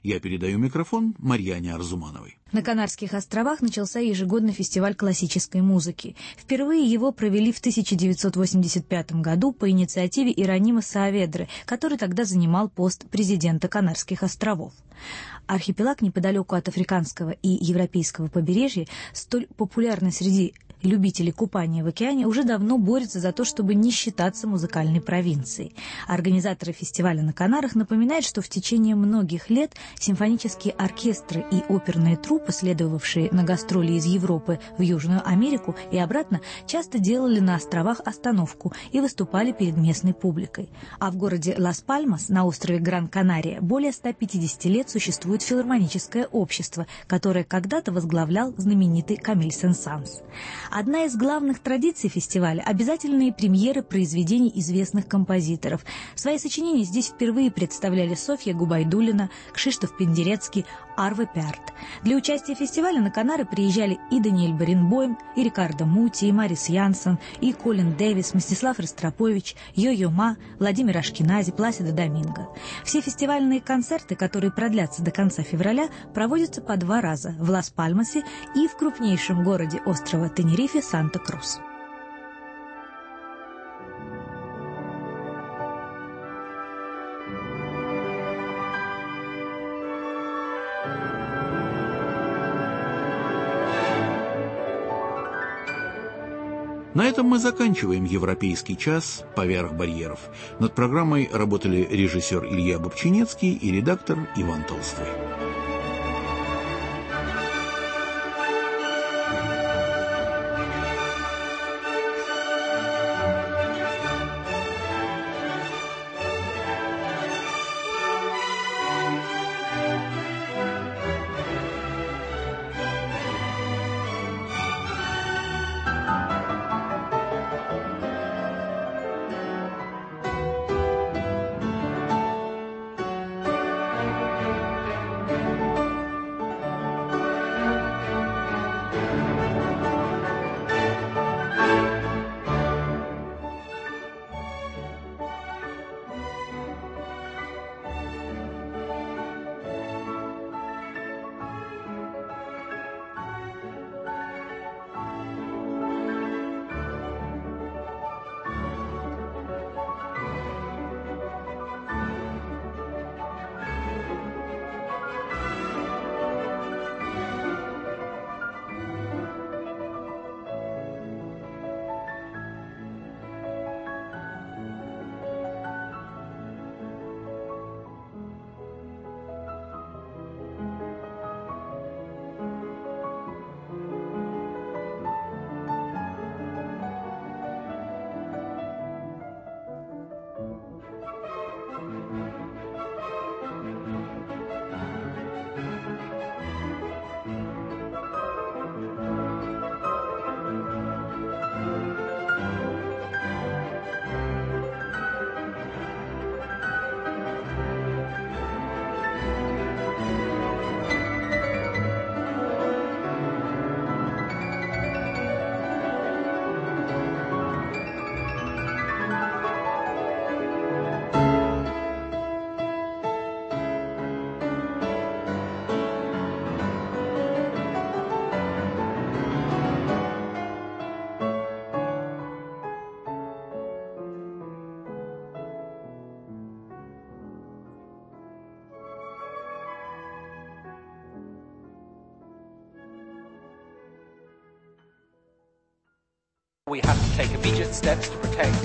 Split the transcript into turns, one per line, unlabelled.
Я передаю микрофон Марьяне Арзумановой.
На Канарских островах начался ежегодный фестиваль классической музыки. Впервые его провели в 1985 году по инициативе Иеронима Сааведры, который тогда занимал пост президента Канарских островов. Архипелаг неподалеку от африканского и европейского побережья, столь популярный среди любителей купания в океане, уже давно борются за то, чтобы не считаться музыкальной провинцией. Организаторы фестиваля на Канарах напоминают, что в течение многих лет симфонические оркестры и оперные труппы, следовавшие на гастроли из Европы в Южную Америку и обратно, часто делали на островах остановку и выступали перед местной публикой. А в городе Лас-Пальмас на острове Гран-Канария более 150 лет существует филармоническое общество, которое когда-то возглавлял знаменитый Камиль Сен-Санс. Одна из главных традиций фестиваля – обязательные премьеры произведений известных композиторов. Свои сочинения здесь впервые представляли Софья Губайдуллина, Кшиштоф Пендерецкий, Арве Пярт. Для участия в фестивале на Канары приезжали и Даниэль Баренбойм, и Рикардо Мути, и Марис Янсен, и Колин Дэвис, Мстислав Ростропович, Йо-Йо Ма, Владимир Ашкенази, Пласидо Доминго. Все фестивальные концерты, которые продлятся до конца февраля, проводятся по 2 раза – в Лас-Пальмасе и в крупнейшем городе острова Тенерифе Санта-Крус.
На этом мы заканчиваем «Европейский час. Поверх барьеров». Над программой работали режиссер Илья Бобчинецкий и редактор Иван Толстой.
We have to take immediate steps to protect